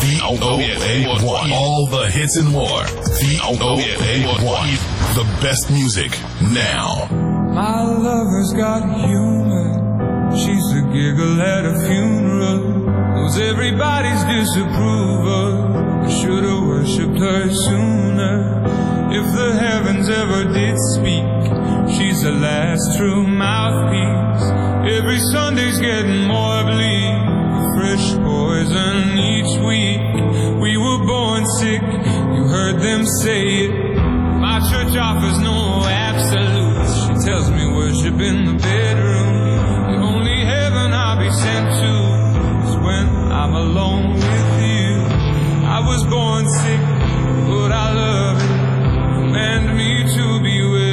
VOA1. All the hits and more. VOA1. The best music now. My lover's got humor. She's the giggle at a funeral. Knows everybody's disapproval. I should have worshipped her sooner. If the heavens ever did speak, she's the last true mouthpiece. Every Sunday's getting more bleak. Fresh poison each week. We were born sick, you heard them say it. My church offers no absolutes. She tells me worship in the bedroom. The only heaven I'll be sent to is when I'm alone with you. I was born sick, but I love it. Command me to be well.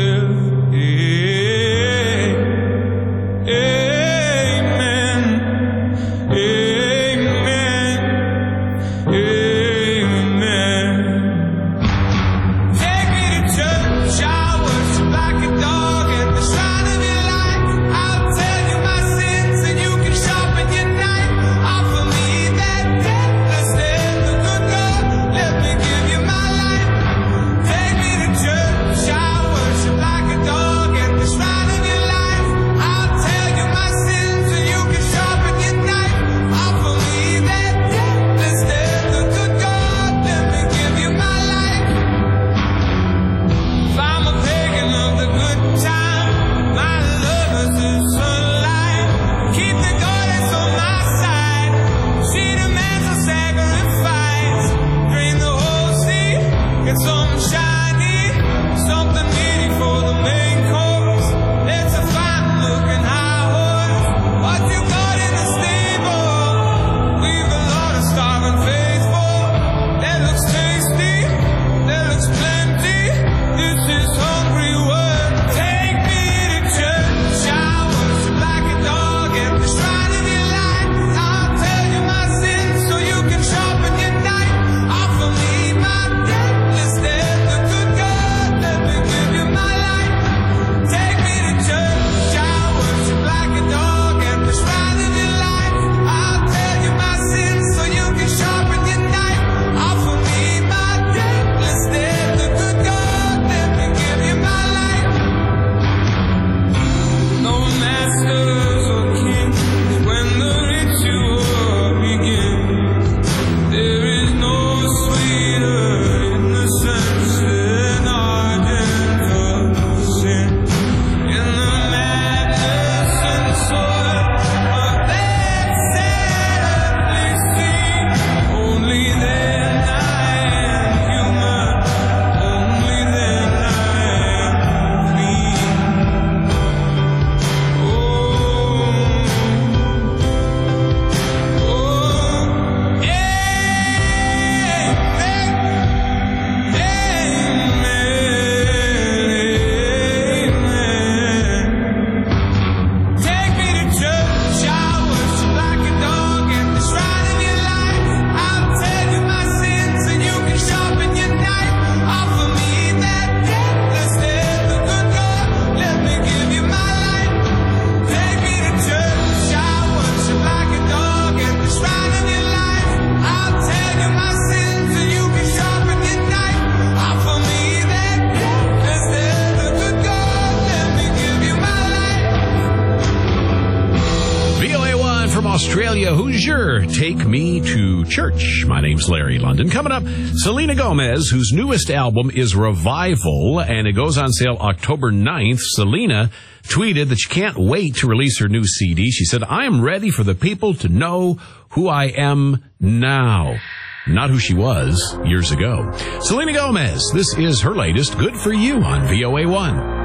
Australia, Hoosier, Take Me to Church. My name's Larry London. Coming up, Selena Gomez, whose newest album is Revival, and it goes on sale October 9th. Selena tweeted that she can't wait to release her new CD. She said, I am ready for the people to know who I am now. Not who she was years ago. Selena Gomez, this is her latest Good For You on VOA1.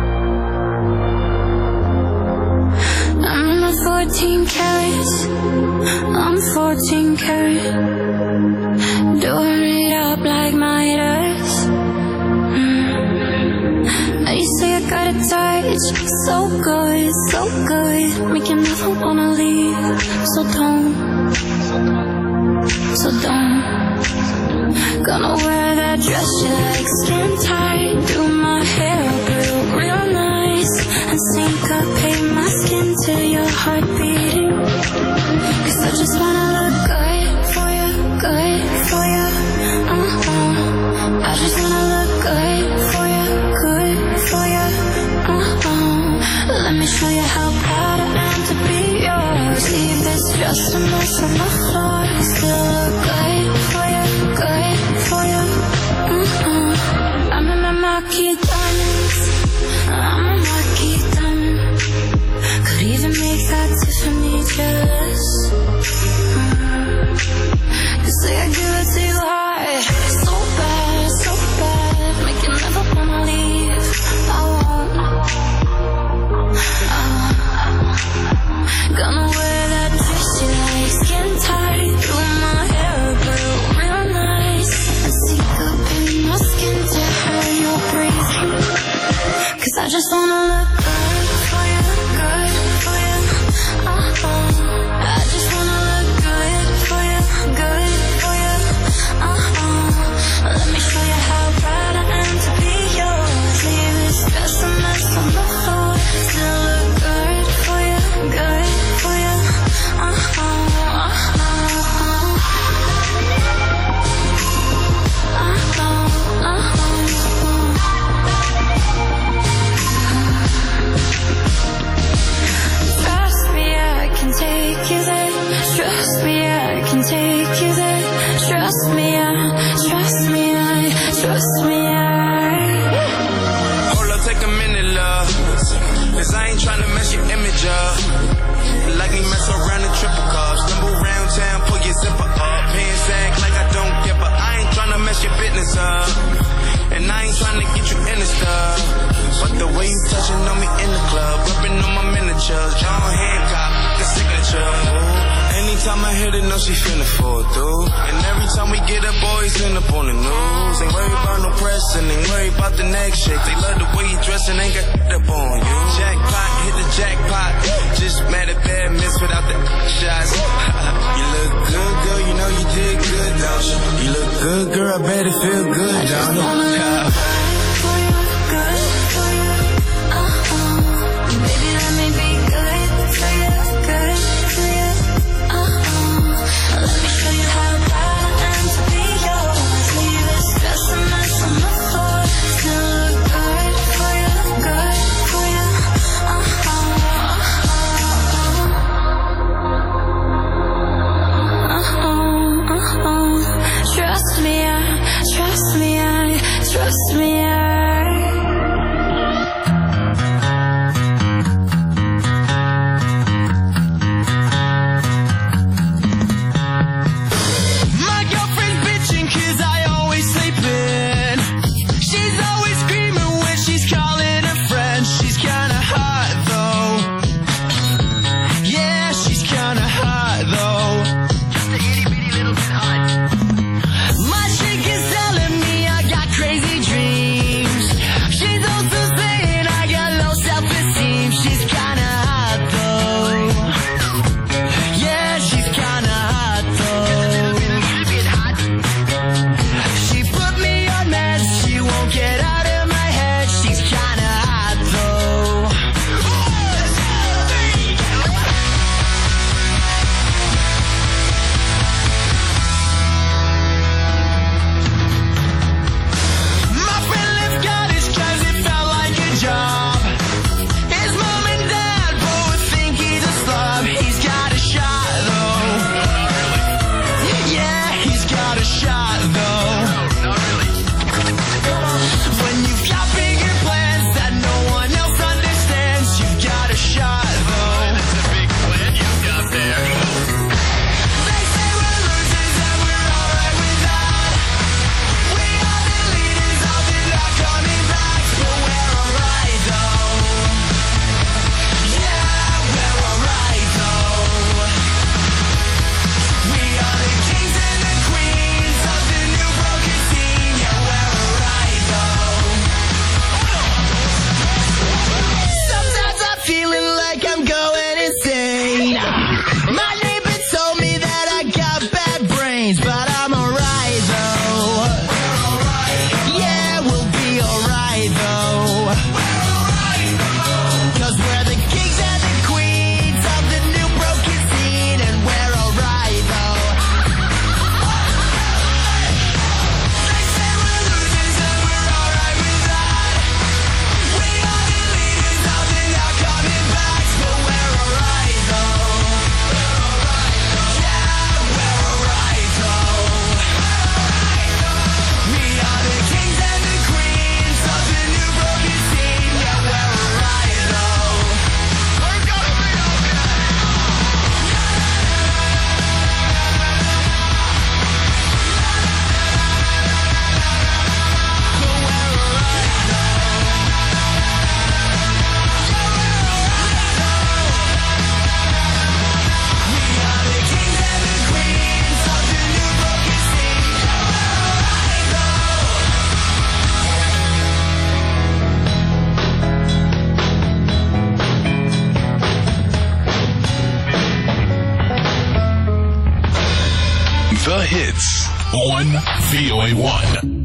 14 carats, I'm 14 karat, doing it up like Midas. You say I got a touch, so good, make you never wanna leave. So don't, gonna wear that dress you like, skin tight, do my hair up real nice, and syncopate my skin to your heart beating. 'Cause I just wanna look good for you, good still look good for you, good for you. I'm in my marquee diamonds, I'm a marquee diamond. Could even make that Tiffany jealous. You say I give it to you high, so bad, make you never wanna leave. I won't. Gonna wear that dress you like, skin tight, through my hair girl, real nice, and syncopate my skin to hear your breathing. 'Cause I just wanna look good for you, good for you. I just wanna look good for you, good for you. Let me show you how proud I am to be yours. Leave this dress a mess on the floor. Still look good for you, good for you. Trust me, I can take you there. Trust me, I can take you there. Trust me, trust me, trust me, Hold up, take a minute, love. 'Cause I ain't tryna mess your image up. Like me mess around the triple cup. Stumble around town, pull your zipper up. Pants act like I don't give a. I ain't tryna mess your business up. And I ain't tryna get you in the stuff. But the way you touching on me in the club, rubbing on my miniatures, John Hancock, the signature. Anytime I hit it, know she finna fall through. And every time we get up, boys end up on the news. Ain't worried about no pressing, ain't worried about the next shit. They love the way you dressing, ain't got up on you. Jackpot, hit the jackpot. Just mad at bad miss without the shots. You look good, girl, you know you did good, don't you? You look good, girl, I bet it feel good, don't you? Baby, let me be good for you, good for you. Let me show you how proud I am to be yours. Leave this dress a mess on the floor. Still look good for you, good for you. Trust me, trust me, trust hits on VOA1.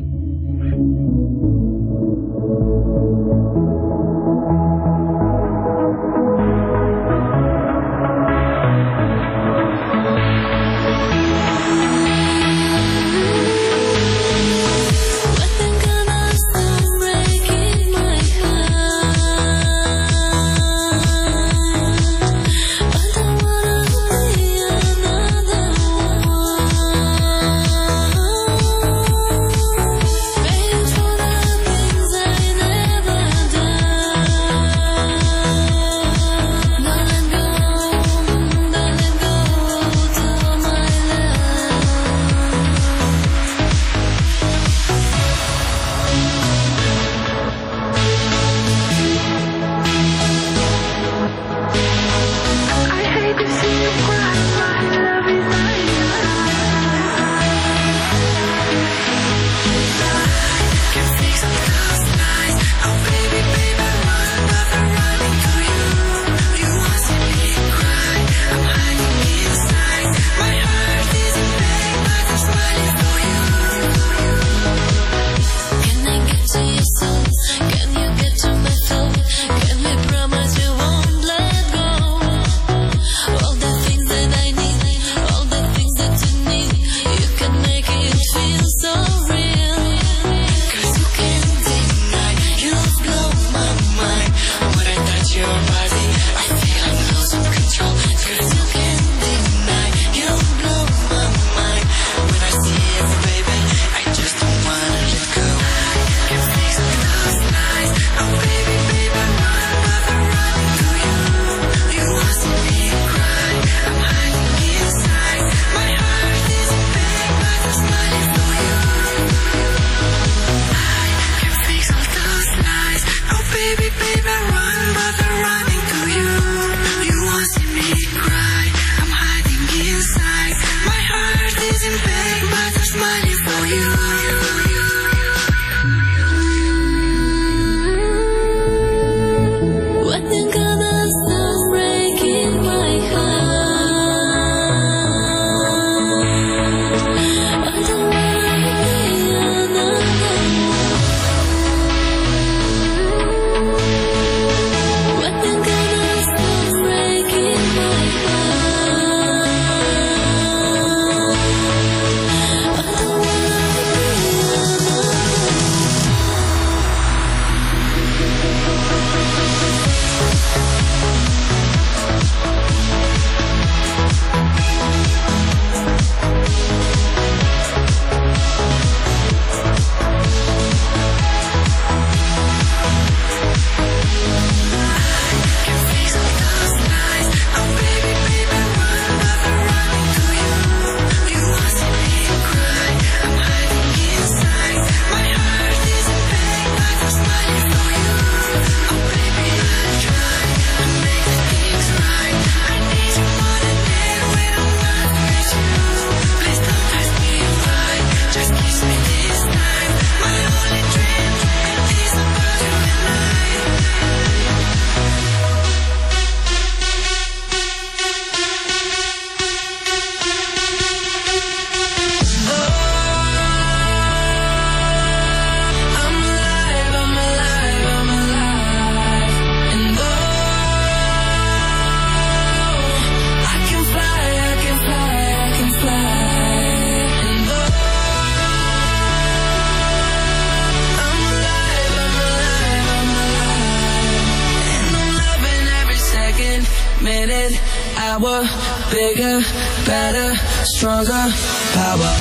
Hour, bigger, better, stronger, power.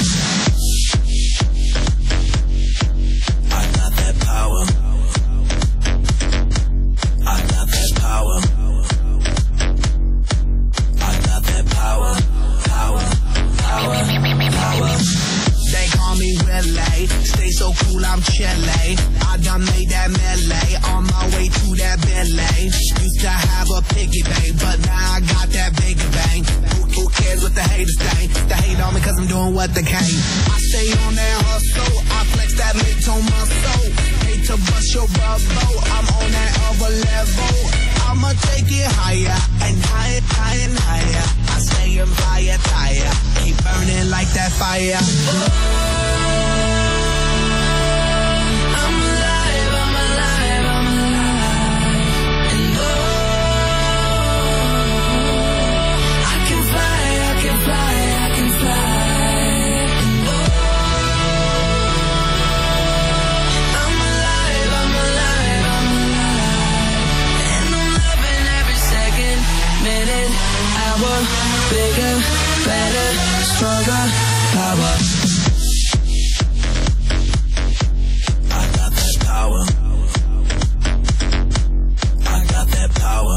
I got that power. I got that power. I got that power. Power, power, power. They call me Willie. Stay so cool, I'm chilly. I done made that melee on my way to that Bentley. Used to have a piggy bank, but now I got that bigger bang. Who cares what the haters think? They hate on me cause I'm doing what they can. I stay on that hustle, I flex that mid-tone muscle. Hate to bust your bubble, I'm on that other level. I'ma take it higher and higher, higher and higher. I I stay on fire, tire. Keep burning like that fire. Bigger, better, stronger, power. I got that power. I got that power.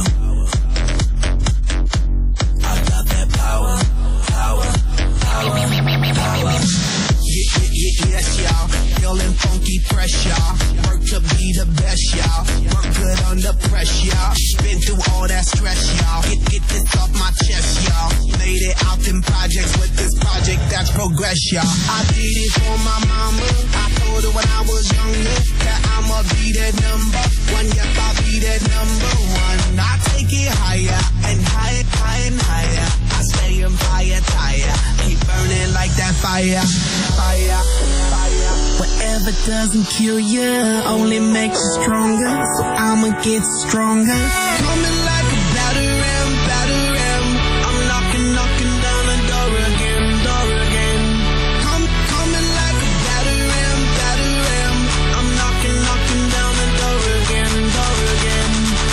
I got that power. Power, power, power. Yes, y'all. Feeling funky fresh, y'all. Work to be the best, y'all. Work good under pressure, y'all. Been through all that stress, y'all. Get this off my chest, y'all. Made it out in projects with this project that's progress, y'all. I did it for my mama. I told her when I was younger that I'ma be that number one. Yep, I'll be that number one. I take it higher and higher, higher and higher. I stay on fire, tire. Keep burning like that fire, fire, fire. Whatever doesn't kill you only makes you stronger. So I'ma get stronger. Coming like a batter ram, batter ram. I'm knocking down the door again, door again. Coming like a batter ram, batter ram. I'm knocking down the door again, door again.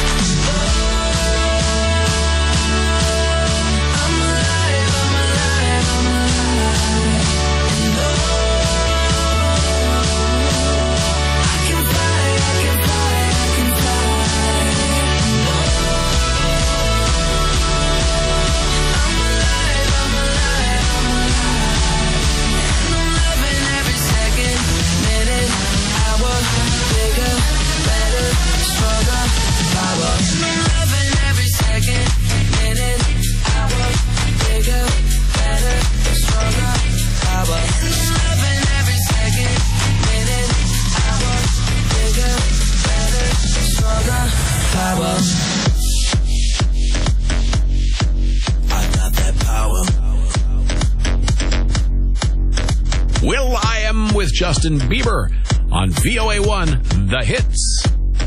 I'm alive, I'm alive, I'm alive. I can fly, I can fly, I can fly. Will I Am with Justin Bieber on VOA1, The Hits.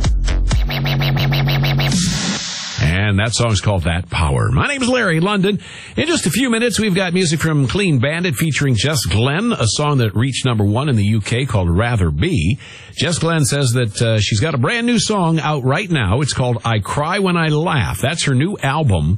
And that song's called That Power. My name is Larry London. In just a few minutes, we've got music from Clean Bandit featuring Jess Glenn, a song that reached #1 in the UK called Rather Be. Jess Glenn says that she's got a brand new song out right now. It's called I Cry When I Laugh. That's her new album.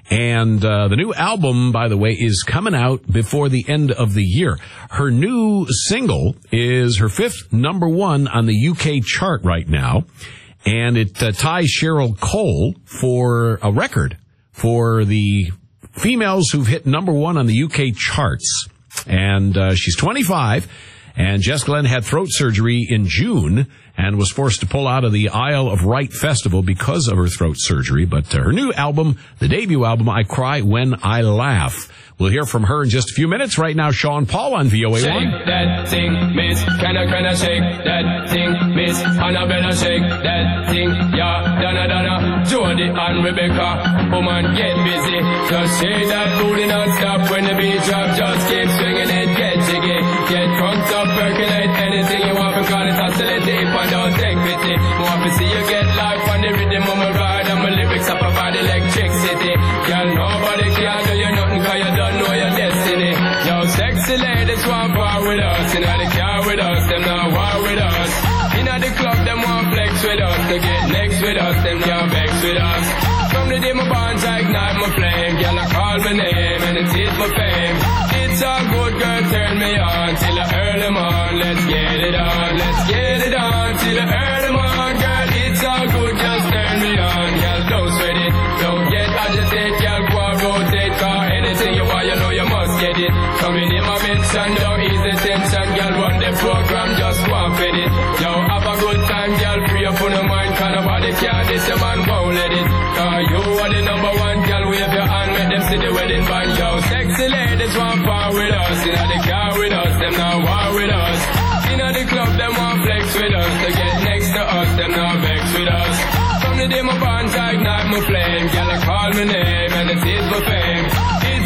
And the new album, by the way, is coming out before the end of the year. Her new single is her 5th #1 on the UK chart right now. And it ties Cheryl Cole for a record for the females who've hit #1 on the UK charts. And she's 25. And Jess Glenn had throat surgery in June and was forced to pull out of the Isle of Wight Festival because of her throat surgery. But her new album, the debut album, I Cry When I Laugh. We'll hear from her in just a few minutes. Right now, Sean Paul on VOA1. Shake that thing, miss. Can I shake that thing, miss? Annabella, shake that thing, yeah. Donna, Jody and Rebecca. Woman, get busy. Just shake that booty non-stop. When the beat drop, just keep swinging it. Get jiggy, get crunked up, percolate anything you want. Because it's oscillating, and don't take pity. Want to see you get life on the rhythm of my ride. And my lyrics up about electricity. Girl, nobody can do you nothing, cause you don't know your destiny. Yo, sexy ladies want war with us. You know they care with us, them not war with us. You know the club, them want flex with us. To get next with us, them can't vex with us. From the day my bonds, I ignite my flame. Girl, I call my name and it is my fame. It's all good, girl, turn me on till I earn them on. Let's get it on, let's get it on till I earn them on. Girl, it's all good, just turn me on. Girl, don't sweat it, don't get agitated. Girl, go and rotate, cause anything you want, you know you must get it. Coming in my mention, don't ease the tension. Girl, run the program, just go and fit it. Yo, have a good time, girl, free up on the mind. Cause nobody can, this your man won't let it. Cause you are the #1, girl, wave your hand, make them see the wedding band. Yo, sexy ladies want power with us. You know they car with us, them not war with us. You know the club, them want flex with us. To get next to us, them not vex with us. From the day my bonds, I ignite my flame. Girl, I call my name and it is my fame.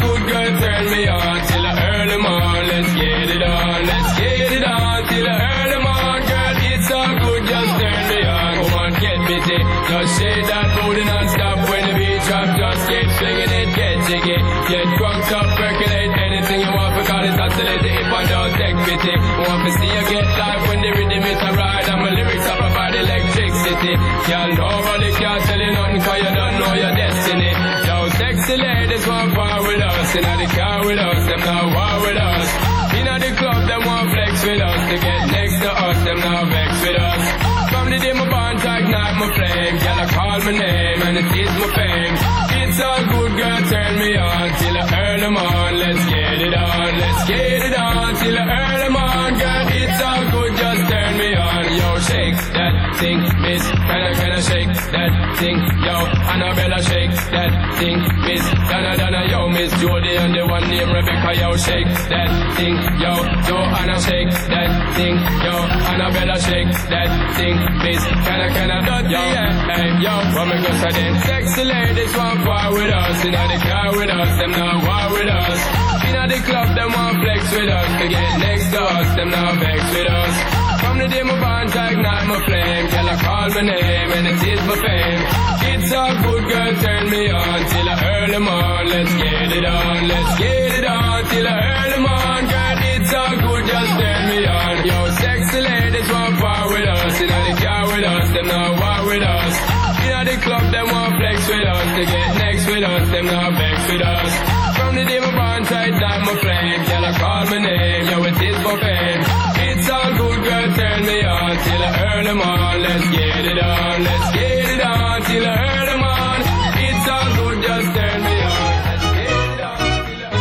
good, girl, turn me on till the early morning. Let's get it on, let's get it on till the early morning. Girl, it's all good, just turn me on. Come on, get busy, just shake that booty non-stop. When the beat drop, just keep swinging it, get jiggy. Get drunk up, percolate anything you want, because it's oscillating if I don't take pity. Want to see you get live when the rhythm is a ride, and my lyrics up about electricity. Y'all nobody can tell you nothing, cause you don't know your destiny. Yo, sexy ladies want war with us, in the car with us, them not war with us. In the club, them want flex with us, to get next to us, them not vex with us. From the day my bond to ignite my flame, girl, I call my name, and it is my fame. It's all good, girl, turn me on till the early morning. Let's get it on, let's get it on till the early morning. Girl, it's all good, just turn me on. Yo, shake that thing, miss, can I shake that thing? Yo, Annabella, shake that thing, miss, Donna, yo, Miss Jody, and the one named Rebecca, yo, shake that thing, yo, Joanna, shake that thing, yo, Annabella, shake that thing, miss, can I, yo, hey, yo, what me go say then? Sexy ladies want war with us, in the car with us, them not war with us. In the club, them want flex with us, to get next to us, them not vex with us. From the day my bond to ignite my flame, girl, I call my name, and it is my fame. It's all good, girl, turn me on till the early morning. Let's get it on, let's get it on till the early morning. Girl, it's all good, just turn me on. Yo, sexy ladies want war with us, in the car with us, them not war with us. In the club, them want flex with us, to get next with us, them not vex with us. From the day my bond to ignite my flame, girl, I call my name, yo, it is for fame. It's all good, girl, turn me on till the early morning. Let's get it on, let's get it on till the early morning. It's all good, just turn me on. Let's get it on till the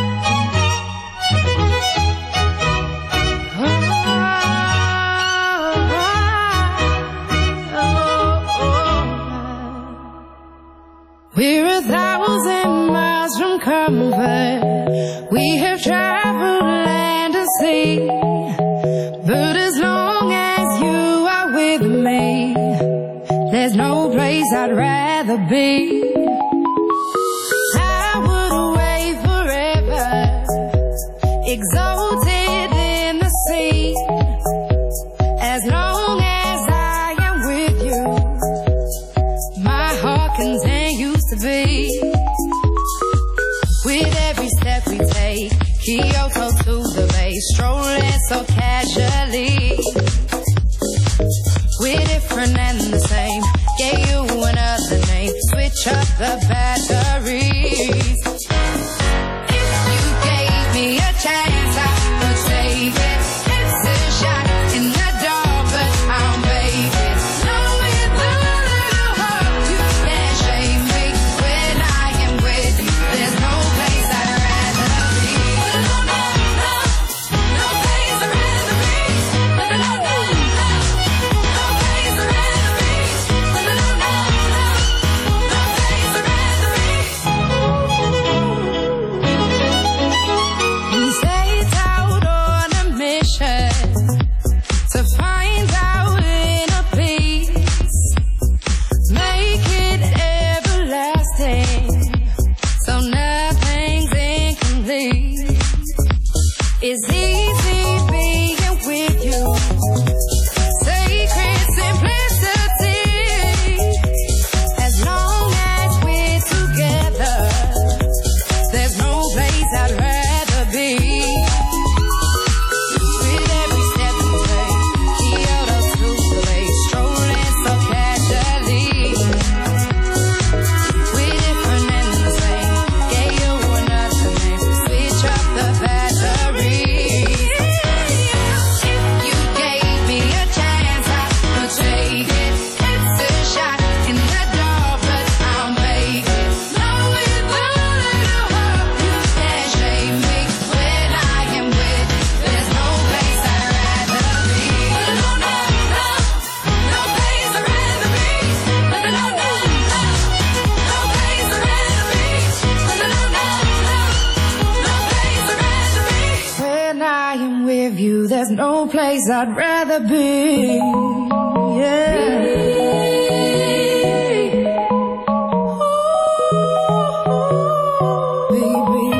We're 1,000 miles from comfort. We have traveled land and sea. But as long as you are with me, there's no place I'd rather be. I would away forever, exalted in the sea. As long as I am with you, my heart continues to beat. With every step we take, Kyoto to the bay, strolling so casually. We're different and the same, gave you another name, switch up the batteries. If you gave me a chance, I would take it. It's a shot in the dark, but I'll make it. Know with a little hope, you can't shame me. When I am with you, there's no place I'd rather be. No place I'd rather be. No place I'd rather be. No place I'd rather be. We set out on a mission to find out inner peace, make it everlasting, so nothing's incomplete. It's easy being with you, sacred simplicity. As long as we're together, there's no place I'd rather be. With every step we take, Kyoto to the bay, strolling so casually. We're different and the same, gave you another name, switch up the batteries. If you gave me a chance, I would take it. It's a shot in the dark, but I'll make it. Know with a little hope, you can't shame me. When I am with you, there's no place I'd rather be. No place I'd rather be. No place I'd rather be. When I am with you, there's no place I'd rather be. Yeah. Ooh, baby.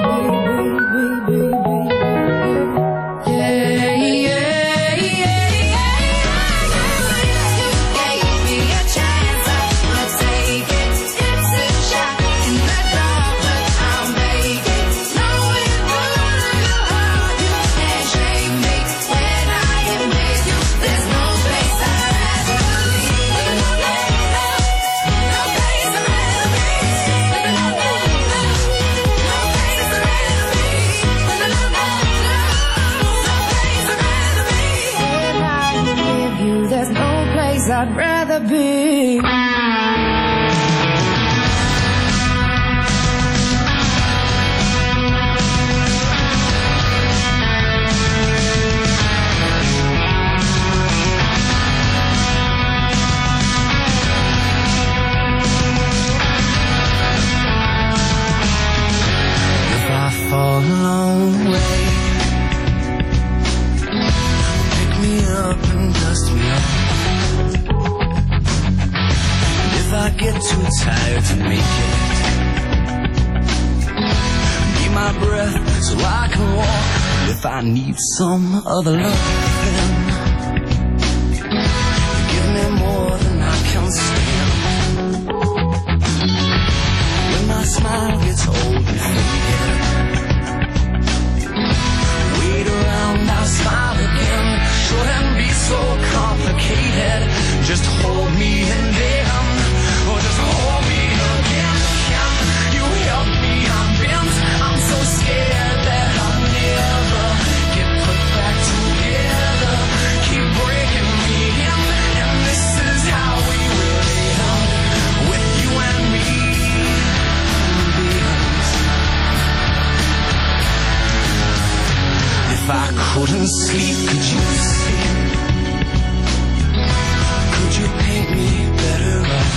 tired to make it. Need my breath so I can walk. If I need some other love, then give me more than I can stand. When my smile gets old and faded, wait around, I'll smile again. Shouldn't be so complicated. Just hold me and then, or just hold me again. Can you help me? I'm bent. I'm so scared that I'll never get put back together. Keep breaking me in, and this is how we really end, with you and me. If I couldn't sleep, could you sleep? Could you paint me better up?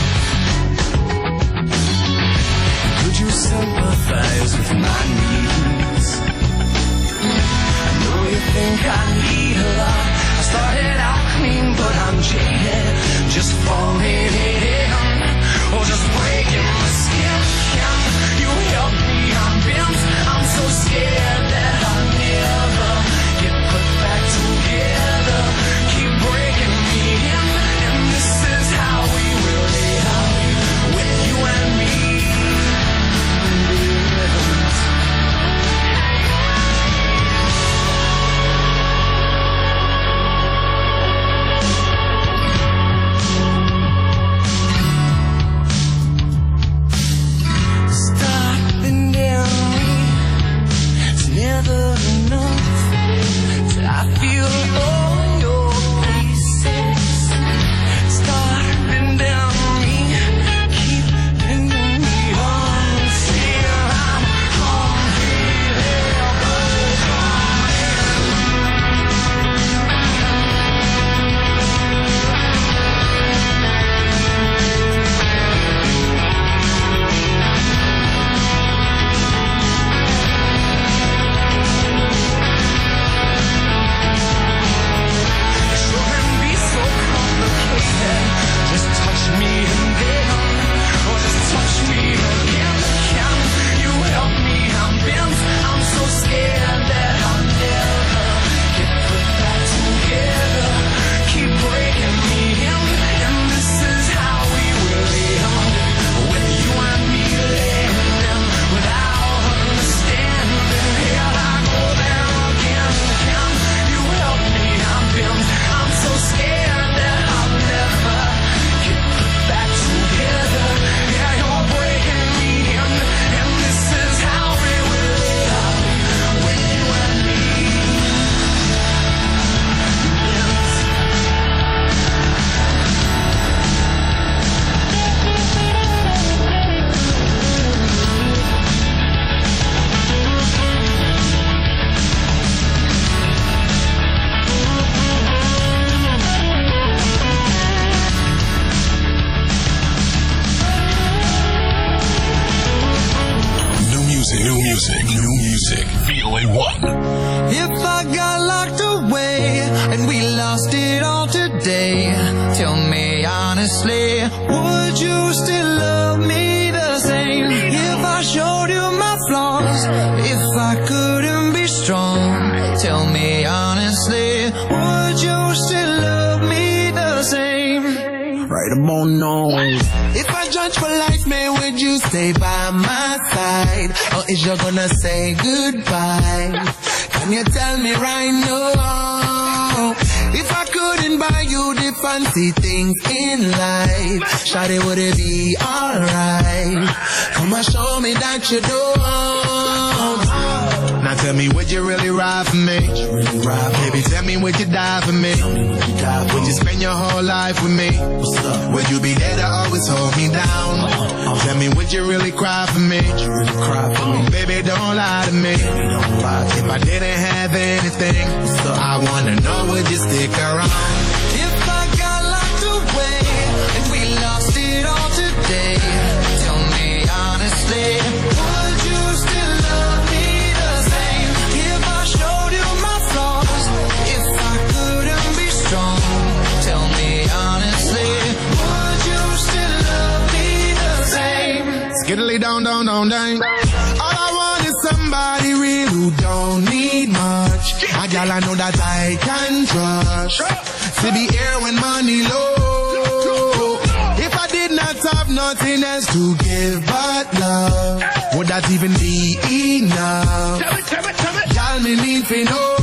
Could you sympathize with my needs? I know you think I need a lot. I started out clean, but I'm jaded. Just falling in, or just breaking my skin. Can you help me? I'm bent. I'm so scared that I'll never get put back together. Keep breaking me in, and this is how we will end, with you and me. Stopping down is never enough. I feel all your pieces starting down me, keeping me on till I'm just touch me and then, or just touch me again. Can you help me? I'm bent. I'm so scared that I'll never get put back together. Keep breaking me in, and this is how we will end, with you and me landing without understanding. Here I go there again. Can you help me? I'm bent. I'm so scared that I'll never get put back together. Yeah, you're breaking me in, and this is how we will end, with you and me. New music. VOA1. If I got locked away and we lost it all today, tell me honestly, would you still love me the same? If I showed you my flaws, if I couldn't be strong, tell me honestly, would you still love me the same? Right about now. If I judge for life, man, would you stay by my side? Or is you gonna say goodbye? Can you tell me right now? If I couldn't buy you the fancy things in life, shawty, would it be alright? Come and show me that you don't. Now tell me, would you really ride for me? Baby, tell me, would you die for me? Would you spend your whole life with me? Would you be there to always hold me down? Tell me, would you really cry for me? Baby, don't lie to me. If I didn't have anything, I wanna know, would you stick around? If I got locked away and we lost it all today, tell me honestly, would you still love me the same? If I showed you my flaws, if I couldn't be strong, tell me honestly, would you still love me the same? down, down, down, down. All I want is somebody real who don't need much. A girl I know that I can trust. To be here when money low. If I did not have nothing else to give but love, would that even be enough? Y'all me need to know.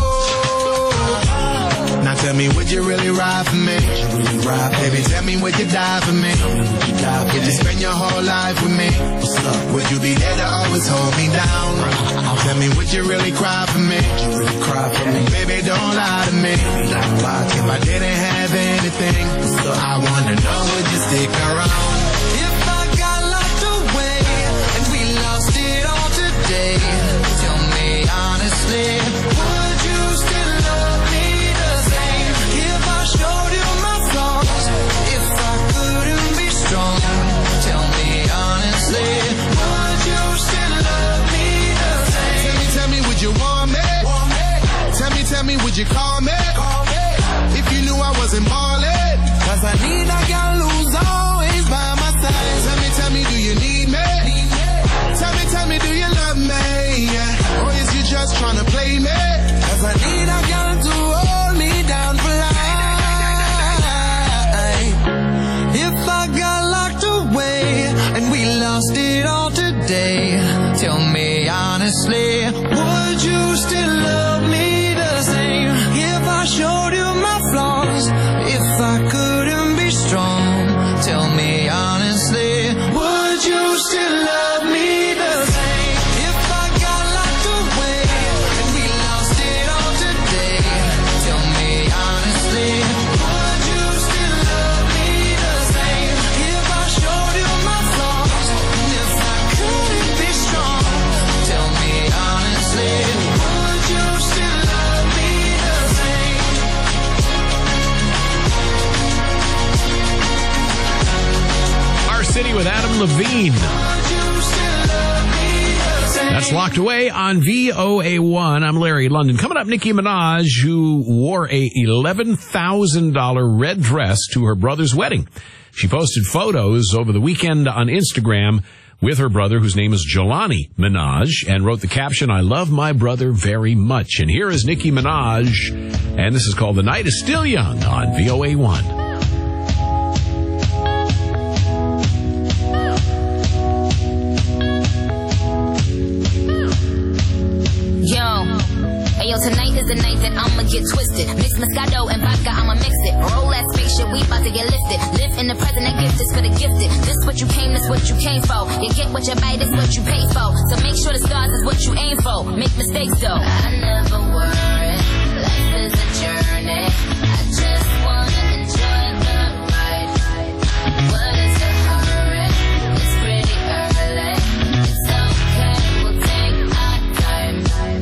Now tell me, would you really ride for me? Baby, tell me, would you die for me? Would you spend your whole life with me? Would you be there to always hold me down? Tell me, would you really cry for me? Baby, don't lie to me. If I didn't have anything, I wanna know, would you stick around? If I got locked away and we lost it all today, tell me honestly, would you still love me the same? If I showed you my flaws, if I couldn't be strong, tell me honestly, would you still love me the same? Tell me, would you want me? Tell me, would you call me? If you knew I wasn't ballin', 'cause I need a girl who's always by my side. Tell me, do you need me? Tell me, do you love me? Or is you just trying to play me? 'Cause I need a girl to hold me down for life. If I got locked away and we lost it all today, tell me honestly, would you still love me the same? If I showed you my flaws, if I couldn't be strong, tell me honestly, would you still love me the same? If I got locked away and we lost it all today, tell me honestly, would you still love me the same? If I showed you my flaws, if I couldn't be strong, tell me honestly, would you still love me the same? Our City with Adam Levine. That's Locked Away on VOA1. I'm Larry London. Coming up, Nicki Minaj, who wore a $11,000 red dress to her brother's wedding. She posted photos over the weekend on Instagram with her brother, whose name is Jelani Minaj, and wrote the caption, "I love my brother very much." And here is Nicki Minaj, and this is called The Night Is Still Young on VOA1. Yo, tonight is the night that I'ma get twisted. Mix Moscato and vodka, I'ma mix it. Roll that spaceship, we about to get lifted. Live in the present, that gift is for the gifted. This what you came, this what you came for. You get what you buy, this what you pay for. So make sure the stars is what you aim for. Make mistakes though. I never worry, life is a journey. I just wanna enjoy the ride. What is the hurry? It's pretty early. It's okay, we'll take our time.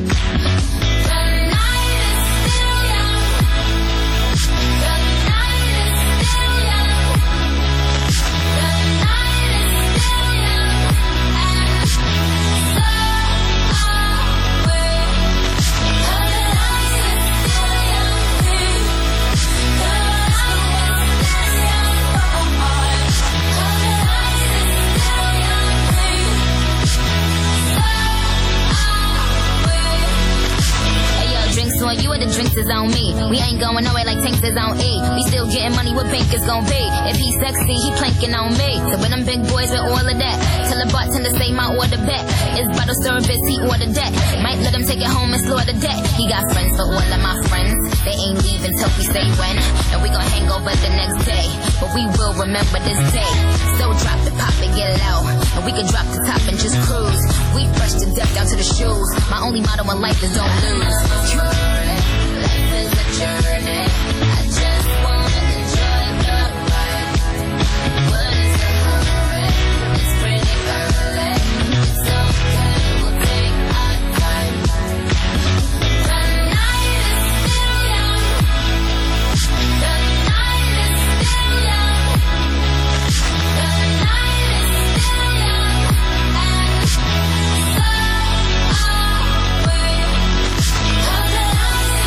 On you and the drinks is on me. We ain't going nowhere like tanks is on E. We still getting money, what bank is gon' be? If he's sexy, he planking on me. So with them big boys with all of that, tell the bartender say my order back. It's bottle service, he ordered that. Might let him take it home and slaughter that. He got friends for all of my friends. They ain't leaving till we say when. And we gon' hang over the next day. But we will remember this day. So drop the pop and get low. And we can drop the top and just cruise. We fresh to death down to the shoes. My only motto in life is don't lose. Life is a journey. I just wanna enjoy the ride. What is the hurry? It's pretty early. It's okay, we'll take our time. The night is still young. The night is still young. The night is still young. And so are we.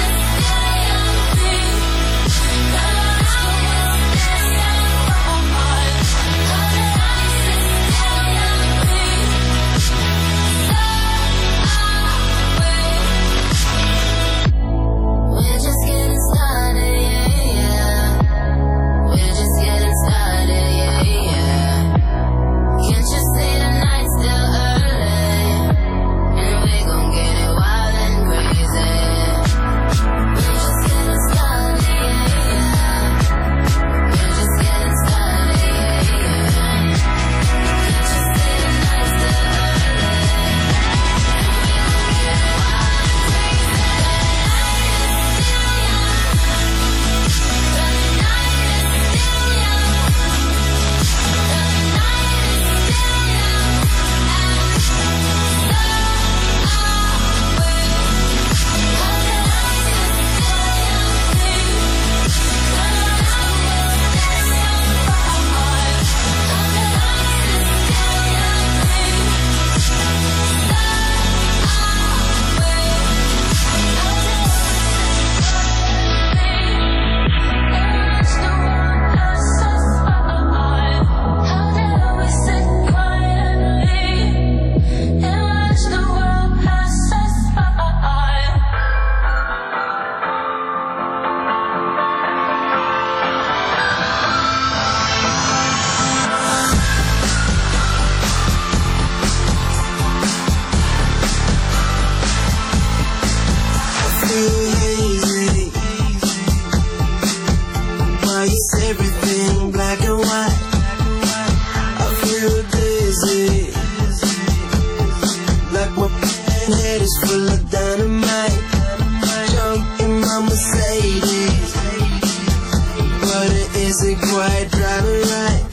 Mercedes, but it isn't quite driving right.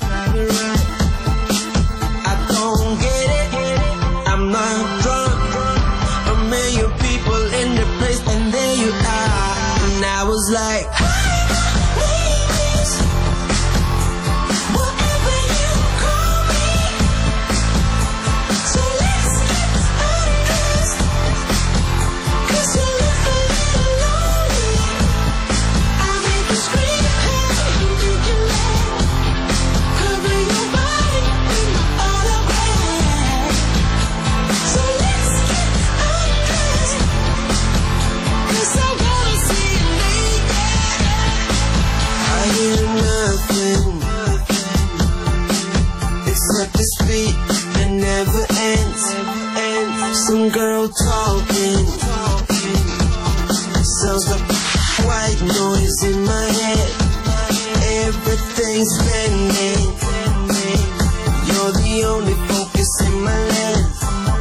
I don't get it, I'm not drunk. A million people in the place, and there you are. And I was like, some girl talking, sounds like white noise in my head. Everything's spinning, you're the only focus in my lens.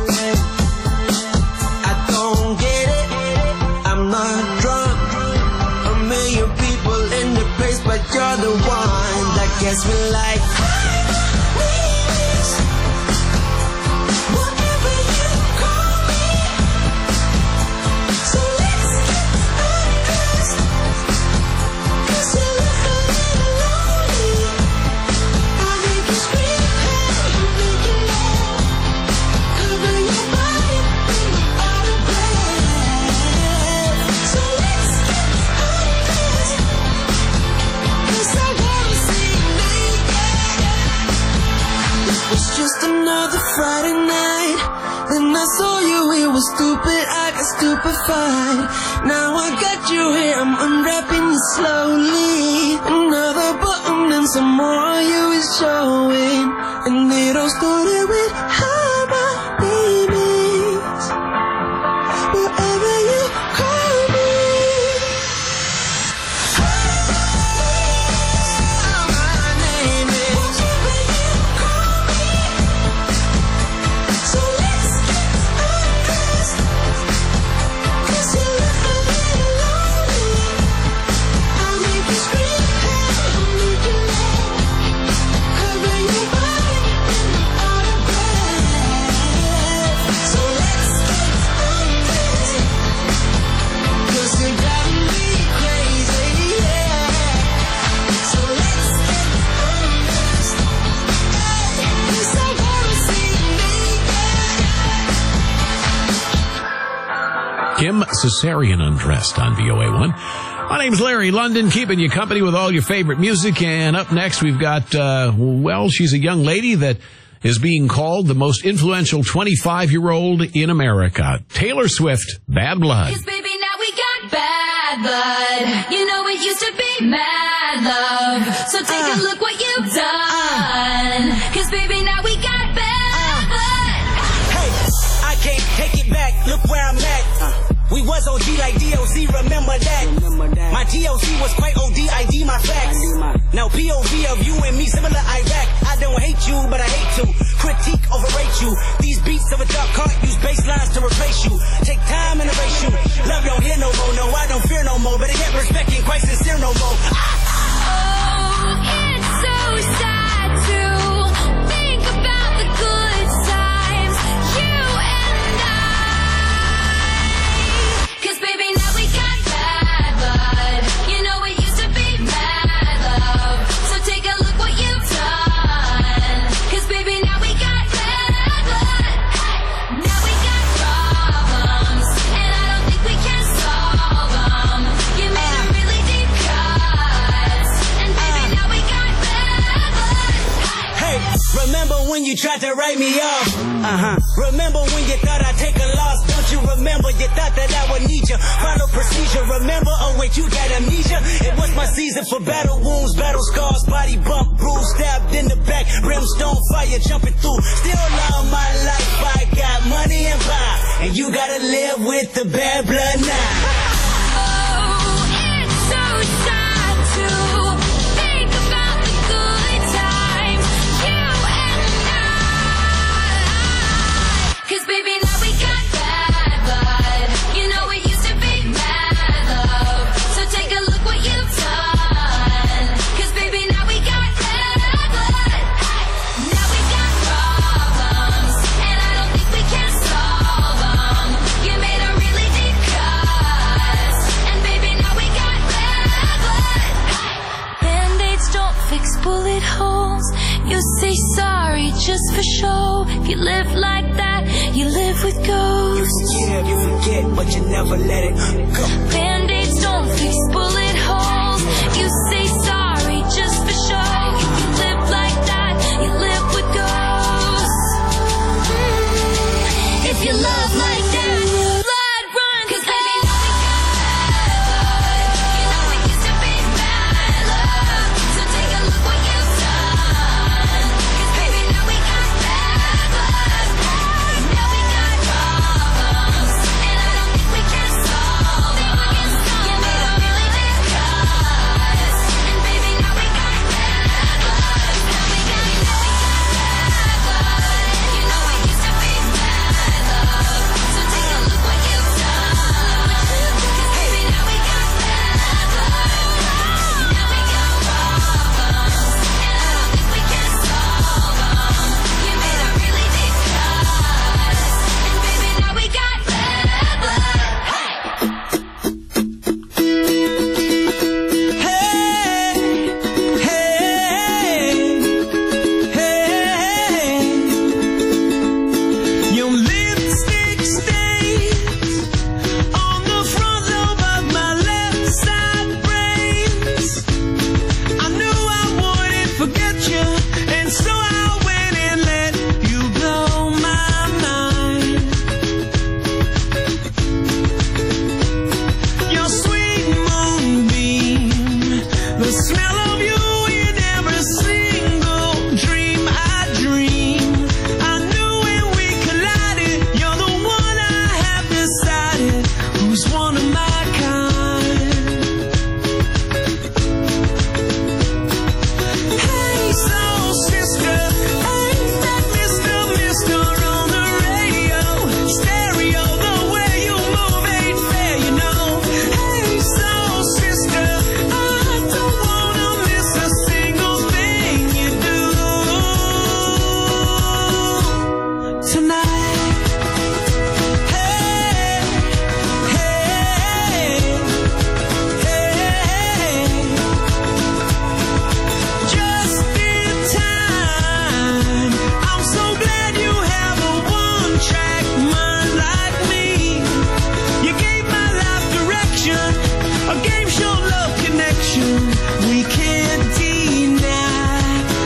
I don't get it, I'm not drunk. A million people in the place, but you're the one that gets me like. Friday night, then I saw you, it was stupid, I got stupefied. Now I got you here, I'm unwrapping you slowly. Another button and some more of you is showing. And it all started with hi, my babies, whatever you call me. Kim Cesarian Undressed on VOA1. My name's Larry London, keeping you company with all your favorite music. And up next, we've got, she's a young lady that is being called the most influential 25-year-old in America. Taylor Swift, Bad Blood. 'Cause baby, now we got bad blood. You know it used to be mad love. So take a look what you've done. 'Cause baby, now we got bad blood. Hey, I can't take it back. Look where I'm at. We was OG like DOC, remember that. My DOC was quite OD, my facts. Now POV of you and me, similar Iraq. I don't hate you, but I hate to critique, overrate you. These beats of a dark heart use bass lines to replace you. Take time and erase you. Love don't hear no more, no, I don't fear no more. Better get respect, ain't quite sincere no more. Oh, it's so sad to think about the good times, you and I. 'Cause baby, now we got bad blood. You know it used to be mad love. So take a look what you've done. 'Cause baby, now we got bad blood. Now we got problems, and I don't think we can solve them. You made a really deep cuts, and baby, now we got bad blood. Hey, remember when you tried to write me off? Remember when you thought I'd take a loss? Don't you remember you thought that I would need you? Final procedure, remember? Oh wait, you got amnesia? It was my season for battle wounds, battle scars, body bump, bruise, stabbed in the back, brimstone fire jumping through. Still love my life, I got money and power, and you gotta live with the bad blood now. Oh, it's so sad to think about the good times, you and I. 'Cause baby, now we got bad blood. You know it used to be mad love. So just for show. If you live like that, you live with ghosts. You forget, but you never let it go. Band-aids don't fix bullet holes. You say sorry just for show. If you live like that, you live with ghosts. If you love like that, blood run, 'cause baby, now we got blood. You know it used to be bad love, so take a look what you've done. 'Cause baby, now we got bad blood. Now we got problems, and I don't think we can solve them. You made a really big cuss, and baby, now we got bad blood. Now we got bad blood. You know it used to be bad love, so take a look what you've done. 'Cause baby, now we got bad blood. Now we got problems, and I don't think we can solve them. You made a really big cuss, and baby, now we got bad blood. Your lipstick stains on the front lobe of my left side brains. I knew I wouldn't forget you, and so I went and let you blow my mind. Your sweet moonbeam, the smell of you in every single dream I dream. I knew when we collided, you're the one I have decided who's one of my kind. Hey, soul sister, ain't that Mr. on the radio? Stereo, the way you move ain't fair, you know. Hey, soul sister, I don't wanna miss a single thing you do tonight. Hey, hey, hey, just in time. I'm so glad you have a one-track mind like me. You gave my life direction, a game show love connection we can't deny.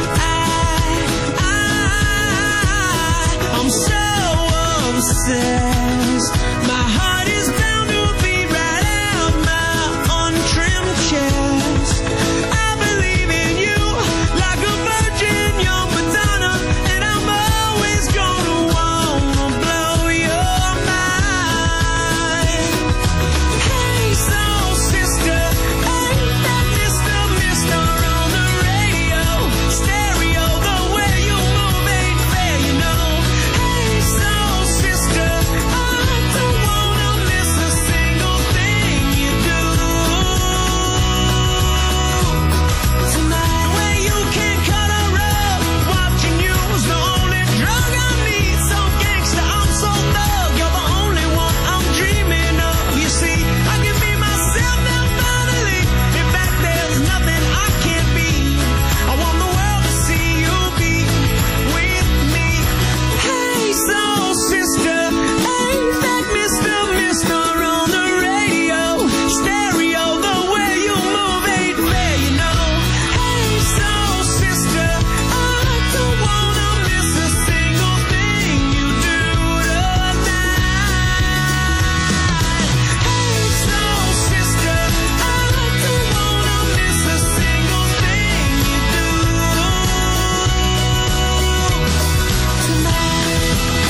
I'm so obsessed. My heart is bound to beat right out my untrimmed chest. I believe in you like a virgin young Madonna, and I'm always gonna wanna blow your mind. Hey, soul sister, ain't that Mr. on the radio? Stereo, the way you move ain't fair, you know. Hey, soul sister, I don't wanna miss a single thing you do tonight. The way you can cut a rug, watching you's the only drug I need. So gangsta, I'm so thug, you're the only one I'm dreaming of. You see, I can be myself now finally. In fact, there's nothing I can't be. I want the world to see you be with me. Hey, soul sister, ain't that Mr. on the radio? Stereo, the way you move ain't fair, you know. Hey, soul sister, I don't wanna miss a single thing you do tonight. Hey, soul sister, I don't wanna miss a single thing you do tonight.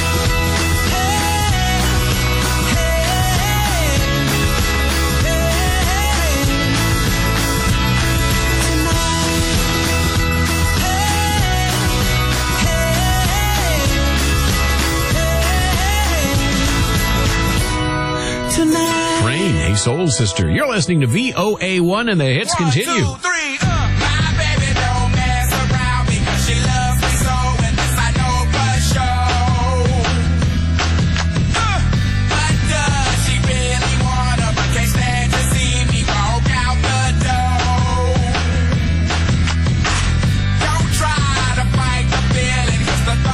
Tonight. Train, a soul sister. You're listening to VOA1 and the hits continue. 1, 2, 3, my baby don't mess around because she loves me so, and this I know for sure. But does she really wanna? But can't stand to see me walk out the door. Don't try to fight the feeling, 'cause the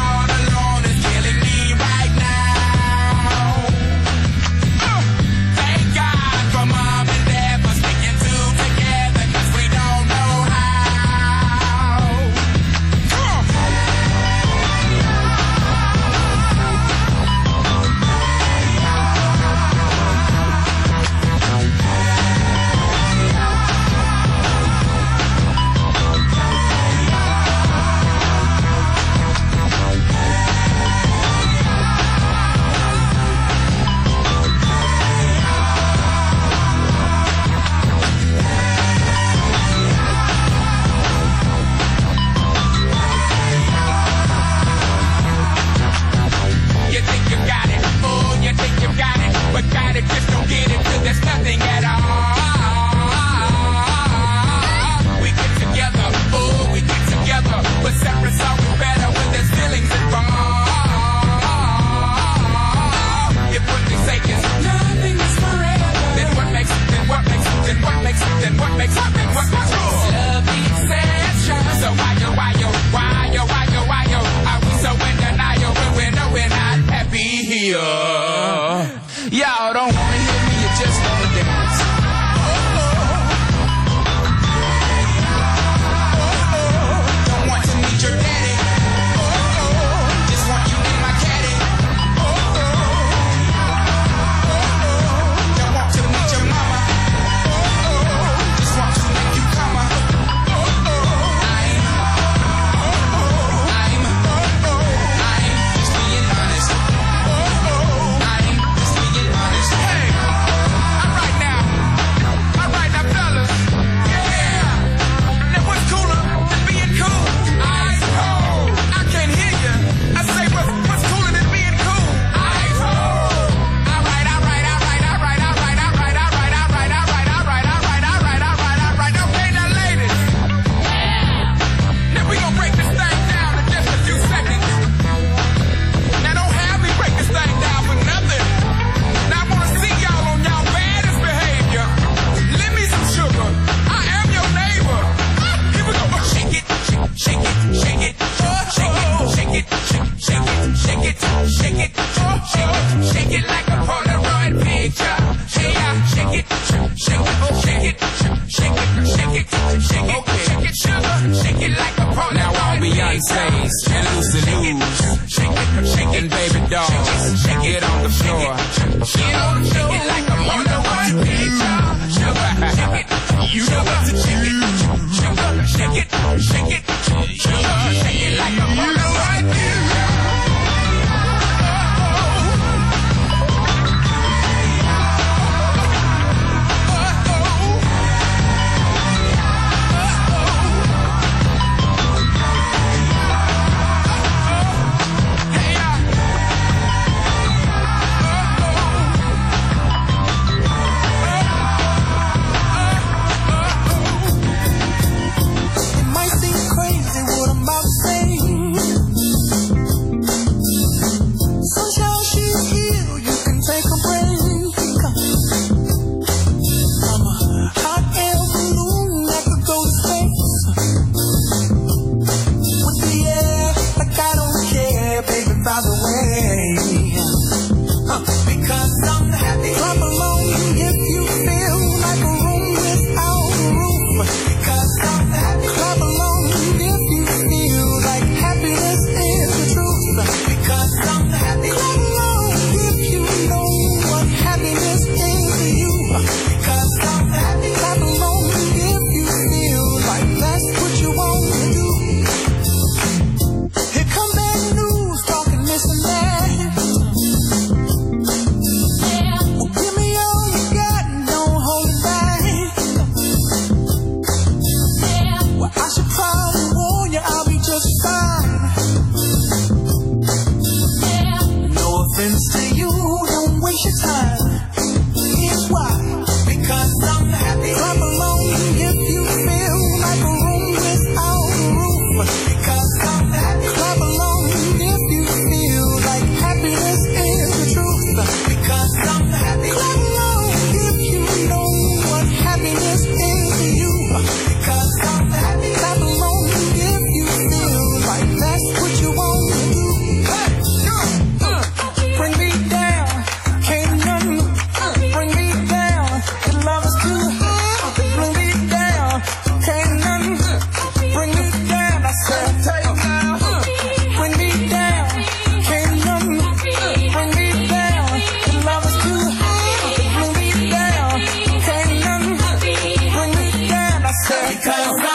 Because